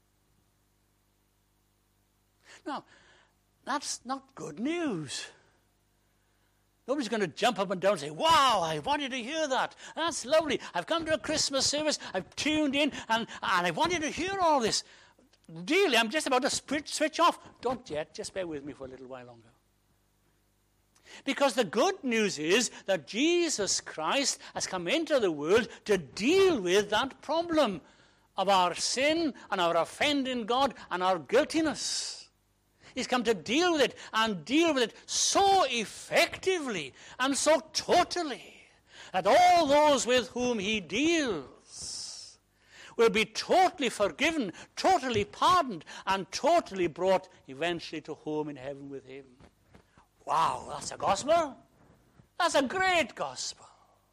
Now, that's not good news. Nobody's going to jump up and down and say, wow, I wanted to hear that. That's lovely. I've come to a Christmas service. I've tuned in and, and I wanted to hear all this. Really, I'm just about to switch off. Don't yet. Just bear with me for a little while longer. Because the good news is that Jesus Christ has come into the world to deal with that problem of our sin and our offending God and our guiltiness. He's come to deal with it, and deal with it so effectively and so totally that all those with whom he deals will be totally forgiven, totally pardoned, and totally brought eventually to home in heaven with him. Wow, that's a gospel. That's a great gospel.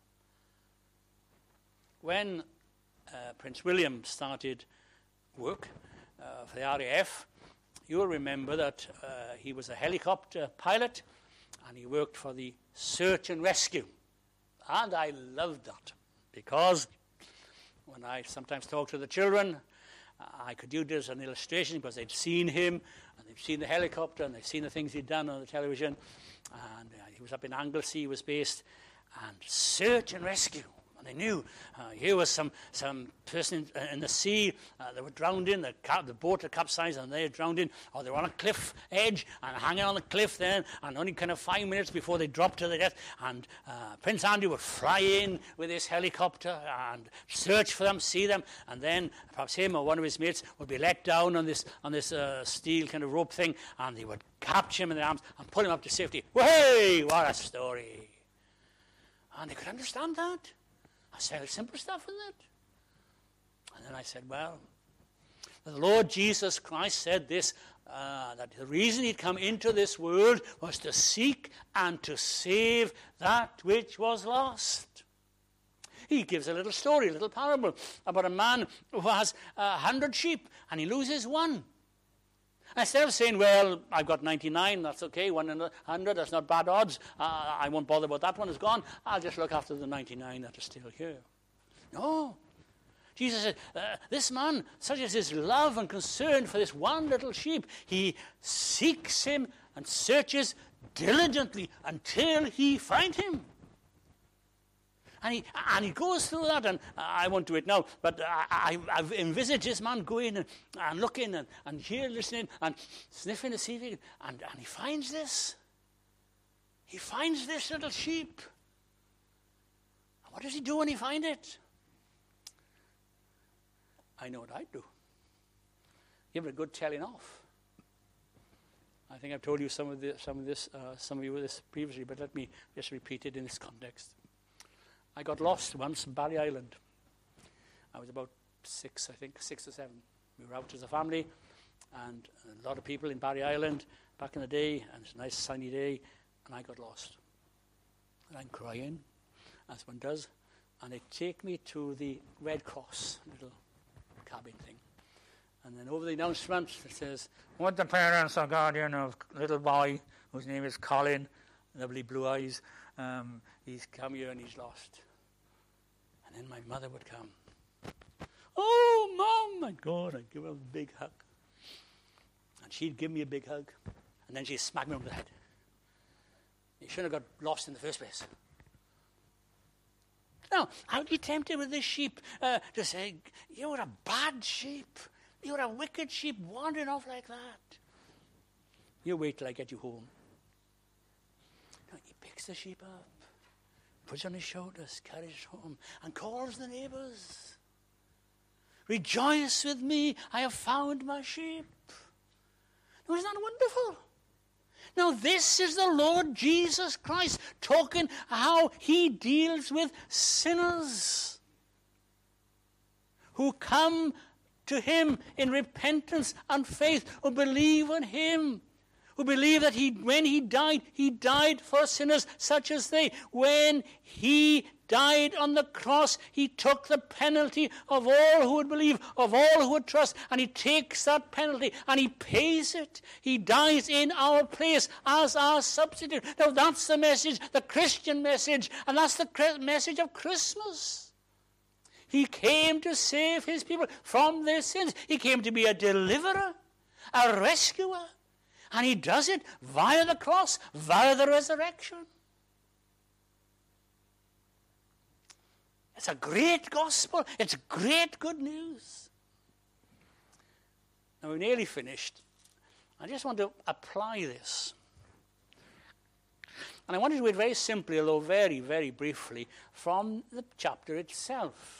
When uh, Prince William started work uh, for the R A F, you'll remember that uh, he was a helicopter pilot and he worked for the search and rescue. And I loved that because when I sometimes talk to the children I could use it as an illustration because they'd seen him, and they'd seen the helicopter, and they'd seen the things he'd done on the television. And uh, he was up in Anglesey, he was based, and search and rescue. And they knew uh, here was some some person in, in the sea uh, that were drowned in, the, cap, the boat had capsized and they were drowned in, or they were on a cliff edge and hanging on the cliff then, and only kind of five minutes before they dropped to their death. And uh, Prince Andrew would fly in with his helicopter and search for them, see them, and then perhaps him or one of his mates would be let down on this on this uh, steel kind of rope thing, and they would capture him in their arms and pull him up to safety. Hey, what a story! And they could understand that. I said, simple stuff, isn't it? And then I said, well, the Lord Jesus Christ said this, uh, that the reason he'd come into this world was to seek and to save that which was lost. He gives a little story, a little parable about a man who has a hundred sheep and he loses one. Instead of saying, well, I've got ninety-nine, that's okay, one in a hundred, that's not bad odds, uh, I won't bother about that one, it's gone, I'll just look after the ninety-nine that are still here. No. Jesus said, uh, this man, such as his love and concern for this one little sheep, he seeks him and searches diligently until he find him. And he, and he goes through that, and I won't do it now, but I, I, I've envisaged this man going and, and looking and, and here listening and sniffing to see if he can, and, and he finds this. He finds this little sheep. And what does he do when he finds it? I know what I'd do. Give it a good telling off. I think I've told you some of this, some of this, uh, some of you this previously, but let me just repeat it in this context. I got lost once in Barry Island. I was about six, I think, six or seven. We were out as a family, and a lot of people in Barry Island back in the day, and it's a nice sunny day, and I got lost. And I'm crying, as one does, and they take me to the Red Cross, little cabin thing. And then over the announcement, it says, "What the parents or guardian of little boy, whose name is Colin, lovely blue eyes, um, he's come here and he's lost." And then my mother would come. "Oh, Mom!" my God, I'd give her a big hug. And she'd give me a big hug. And then she'd smack me over the head. You shouldn't have got lost in the first place. Now, I'd be tempted with this sheep uh, to say, "You're a bad sheep. You're a wicked sheep wandering off like that." You wait till I get you home. No, he picks the sheep up, puts it on his shoulders, carries it home, and calls the neighbors. "Rejoice with me, I have found my sheep." Now, isn't that wonderful? Now, this is the Lord Jesus Christ talking how he deals with sinners who come to him in repentance and faith, who believe on him, who believe that he, when he died, he died for sinners such as they. When he died on the cross, he took the penalty of all who would believe, of all who would trust, and he takes that penalty and he pays it. He dies in our place as our substitute. Now that's the message, the Christian message, and that's the message of Christmas. He came to save his people from their sins. He came to be a deliverer, a rescuer. And he does it via the cross, via the resurrection. It's a great gospel. It's great good news. Now, we're nearly finished. I just want to apply this. And I want to do it very simply, although very, very briefly, from the chapter itself.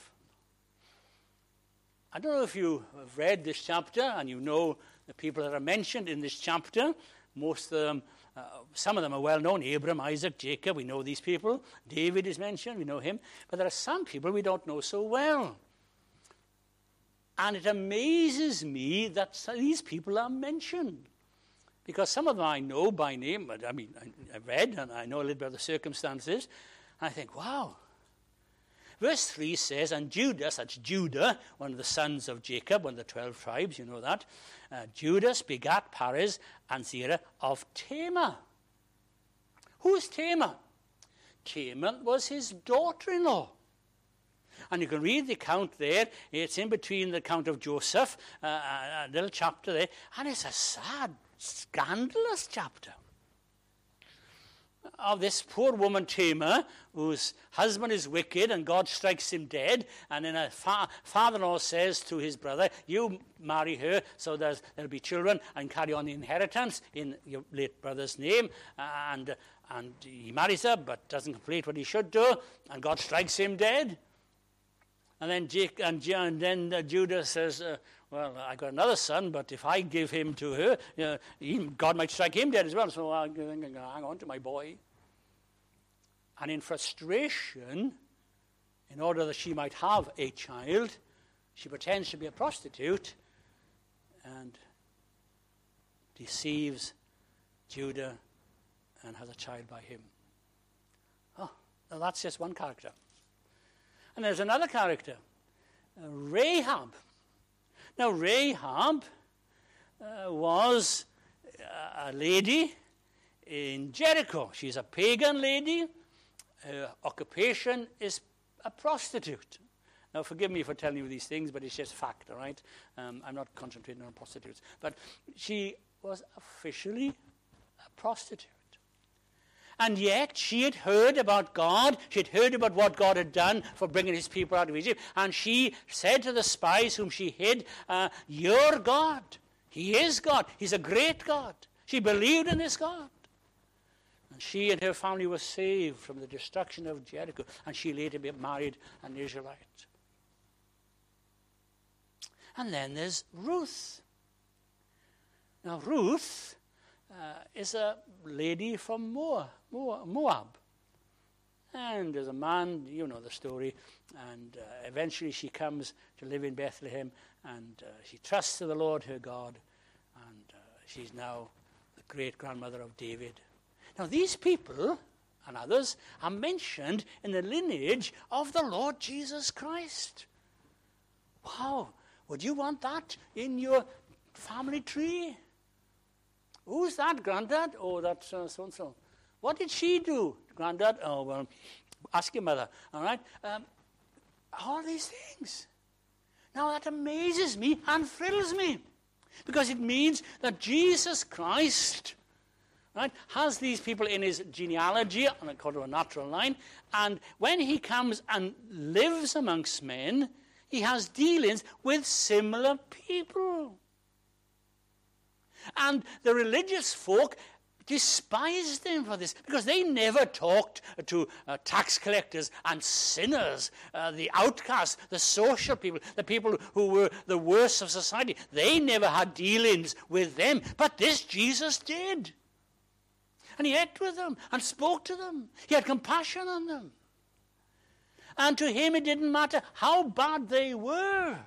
I don't know if you have read this chapter and you know the people that are mentioned in this chapter. Most of them, uh, some of them are well known. Abraham, Isaac, Jacob, we know these people. David is mentioned, we know him. But there are some people we don't know so well. And it amazes me that these people are mentioned. Because some of them I know by name, but I mean, I, I've read and I know a little bit of the circumstances. And I think, wow. Verse three says, and Judas, that's Judah, one of the sons of Jacob, one of the twelve tribes, you know that. Uh, Judas begat Perez and Zerah of Tamar. Who's Tamar? Tamar was his daughter-in-law. And you can read the account there. It's in between the account of Joseph, uh, a little chapter there. And it's a sad, scandalous chapter of this poor woman Tamar, whose husband is wicked and God strikes him dead, and then a fa- father-in-law says to his brother, you marry her so there's, there'll be children and carry on the inheritance in your late brother's name, and, and he marries her but doesn't complete what he should do, and God strikes him dead. And then Jake, and, and then uh, Judah says, uh, well, I got another son, but if I give him to her, you know, he, God might strike him dead as well, so I'm going to hang on to my boy. And in frustration, in order that she might have a child, she pretends to be a prostitute and deceives Judah and has a child by him. Oh, now that's just one character. And there's another character, uh, Rahab. Now, Rahab uh, was a lady in Jericho. She's a pagan lady. Her occupation is a prostitute. Now, forgive me for telling you these things, but it's just fact, all right? Um, I'm not concentrating on prostitutes. But she was officially a prostitute. And yet, she had heard about God. She had heard about what God had done for bringing his people out of Egypt. And she said to the spies whom she hid, uh, your God. He is God. He's a great God. She believed in this God. And she and her family were saved from the destruction of Jericho. And she later married an Israelite. And then there's Ruth. Now, Ruth Uh, is a lady from Moab, Moab. And there's a man, you know the story, and uh, eventually she comes to live in Bethlehem, and uh, she trusts in the Lord her God, and uh, she's now the great-grandmother of David. Now these people, and others, are mentioned in the lineage of the Lord Jesus Christ. Wow, would you want that in your family tree? Who's that, Granddad? Oh, that's uh, so-and-so. What did she do, Granddad? Oh, well, ask your mother, all right? Um, all these things. Now, that amazes me and thrills me, because it means that Jesus Christ, right, has these people in his genealogy, according to a natural line, and when he comes and lives amongst men, he has dealings with similar people. And the religious folk despised him for this, because they never talked to uh, tax collectors and sinners, uh, the outcasts, the social people, the people who were the worst of society. They never had dealings with them, but this Jesus did. And he ate with them and spoke to them. He had compassion on them. And to him it didn't matter how bad they were.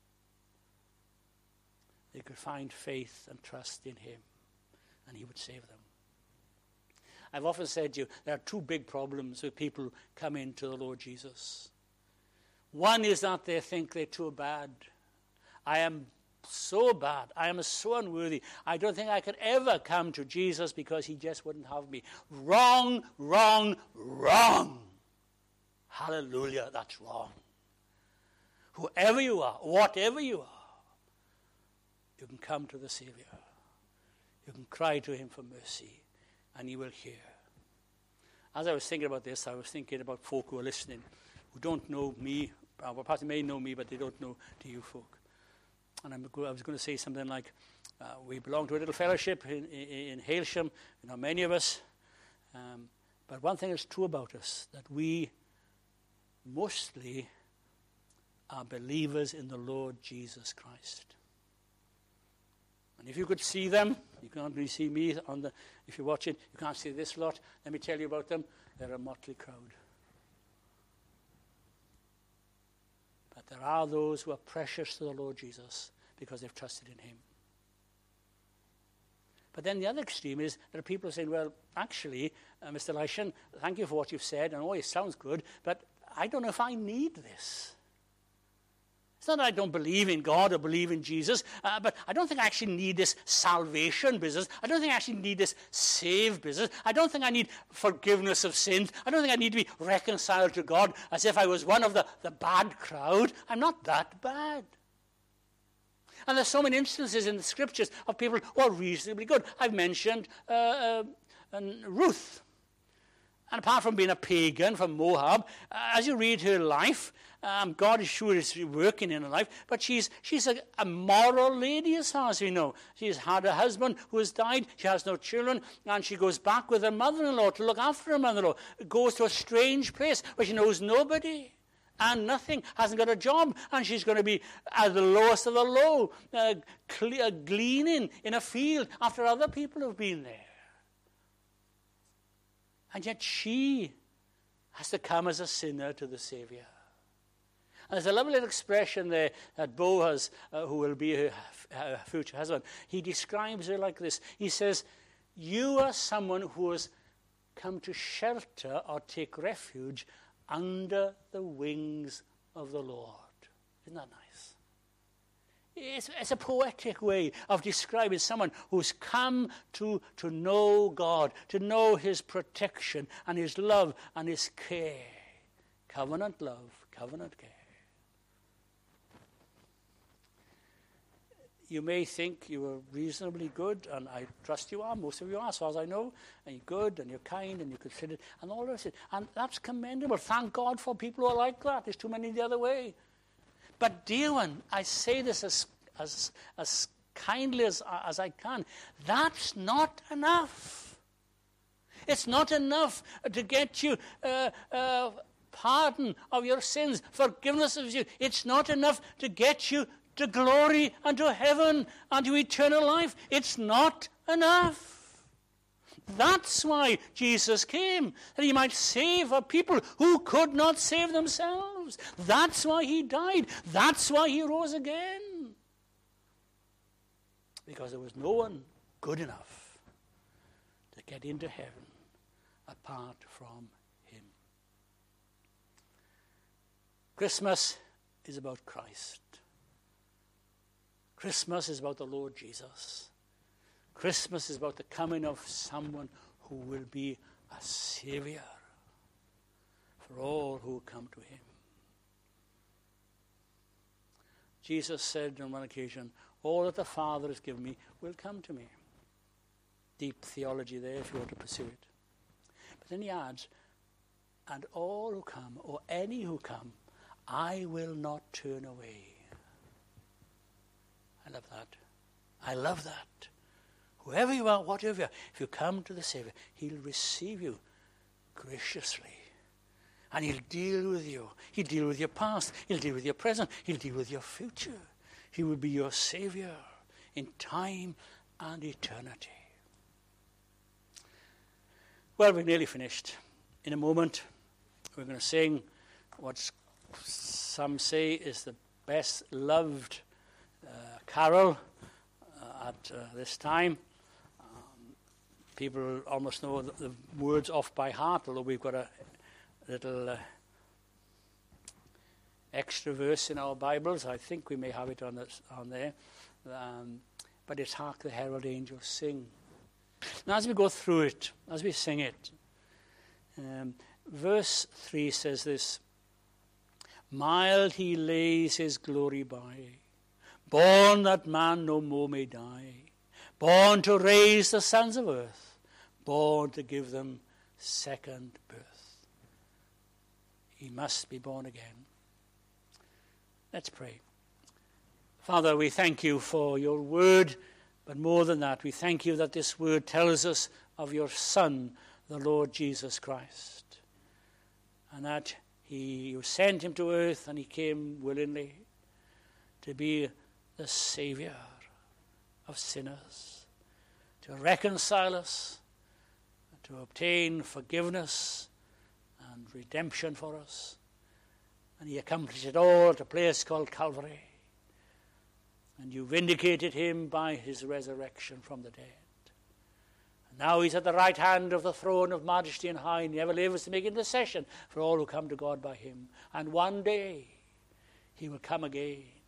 They could find faith and trust in him, and he would save them. I've often said to you, there are two big problems with people who come into the Lord Jesus. One is that they think they're too bad. I am so bad. I am so unworthy. I don't think I could ever come to Jesus because he just wouldn't have me. Wrong, wrong, wrong. Hallelujah, that's wrong. Whoever you are, whatever you are, you can come to the Savior. You can cry to him for mercy, and he will hear. As I was thinking about this, I was thinking about folk who are listening, who don't know me, or perhaps they may know me, but they don't know to you folk. And I'm, I was going to say something like, uh, we belong to a little fellowship in, in, in Hailsham, you know, many of us. Um, but one thing is true about us, that we mostly are believers in the Lord Jesus Christ. And if you could see them, you can't really see me on the, if you're watching, you can't see this lot. Let me tell you about them. They're a motley crowd. But there are those who are precious to the Lord Jesus because they've trusted in him. But then the other extreme is there are people saying, well, actually, uh, Mister Lyshan, thank you for what you've said, and oh, it sounds good, but I don't know if I need this. It's not that I don't believe in God or believe in Jesus, uh, but I don't think I actually need this salvation business. I don't think I actually need this save business. I don't think I need forgiveness of sins. I don't think I need to be reconciled to God as if I was one of the, the bad crowd. I'm not that bad. And there's so many instances in the scriptures of people who are reasonably good. I've mentioned uh, uh, Ruth. And apart from being a pagan from Moab, uh, as you read her life, um, God is sure is working in her life, but she's she's a, a moral lady as far as we know. She's had a husband who has died, she has no children, and she goes back with her mother-in-law to look after her mother-in-law, goes to a strange place where she knows nobody and nothing, hasn't got a job, and she's going to be at the lowest of the low, uh, cle- uh, gleaning in a field after other people have been there. And yet she has to come as a sinner to the Saviour. And there's a lovely little expression there that Boaz, uh, who will be her, her future husband, he describes her like this. He says, you are someone who has come to shelter or take refuge under the wings of the Lord. Isn't that nice? It's, it's a poetic way of describing someone who's come to, to know God, to know his protection and his love and his care. Covenant love, covenant care. You may think you are reasonably good, and I trust you are. Most of you are, as far as I know. And you're good, and you're kind, and you're considerate, and all of it. And that's commendable. Thank God for people who are like that. There's too many the other way. But dear one, I say this as as as kindly as, as I can. That's not enough. It's not enough to get you uh, uh, pardon of your sins, forgiveness of you. It's not enough to get you to glory and to heaven and to eternal life. It's not enough. That's why Jesus came, that he might save a people who could not save themselves. That's why he died. That's why he rose again. Because there was no one good enough to get into heaven apart from him. Christmas is about Christ. Christmas is about the Lord Jesus. Christmas is about the coming of someone who will be a Saviour for all who come to him. Jesus said on one occasion, all that the Father has given me will come to me. Deep theology there if you want to pursue it. But then he adds, and all who come, or any who come, I will not turn away. I love that. I love that. Whoever you are, whatever you are, if you come to the Saviour, he'll receive you graciously. And he'll deal with you. He'll deal with your past. He'll deal with your present. He'll deal with your future. He will be your Saviour in time and eternity. Well, we're nearly finished. In a moment, we're going to sing what some say is the best loved uh, carol uh, at uh, this time. Um, people almost know the, the words off by heart, although we've got a little uh, extra verse in our Bibles. I think we may have it on, this, on there. Um, but it's Hark the Herald Angels Sing. Now as we go through it, as we sing it, um, verse three says this, mild he lays his glory by, born that man no more may die, born to raise the sons of earth, born to give them second birth. He must be born again. Let's pray. Father, we thank you for your word, but more than that, we thank you that this word tells us of your Son, the Lord Jesus Christ, and that he, you sent him to earth and he came willingly to be the Saviour of sinners, to reconcile us, to obtain forgiveness and redemption for us. And he accomplished it all at a place called Calvary. And you vindicated him by his resurrection from the dead. And now he's at the right hand of the throne of majesty and high, and he ever lives to make intercession for all who come to God by him. And one day he will come again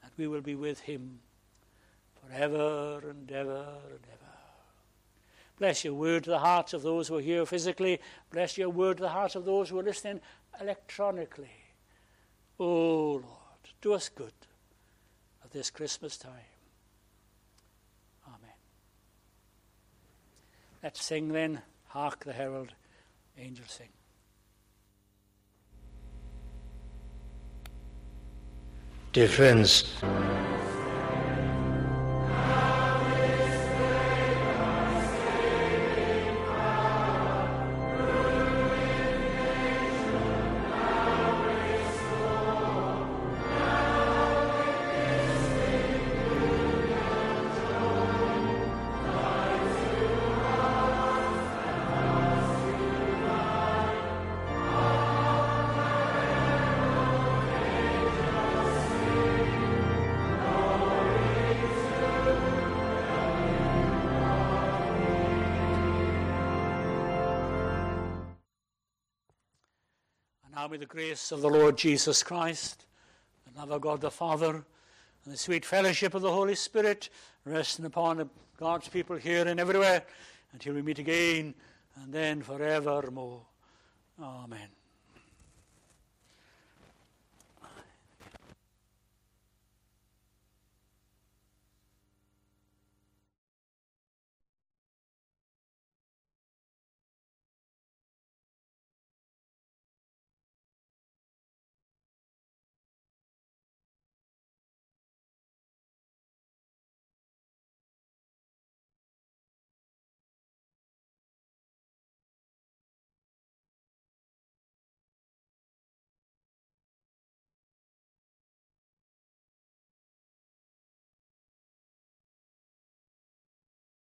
and we will be with him forever and ever and ever. Bless your word to the hearts of those who are here physically. Bless your word to the hearts of those who are listening electronically. Oh, Lord, do us good at this Christmas time. Amen. Let's sing then, Hark the Herald Angels Sing. Dear friends, now may the grace of the Lord Jesus Christ, the love of God the Father, and the sweet fellowship of the Holy Spirit resting upon God's people here and everywhere until we meet again and then forevermore. Amen.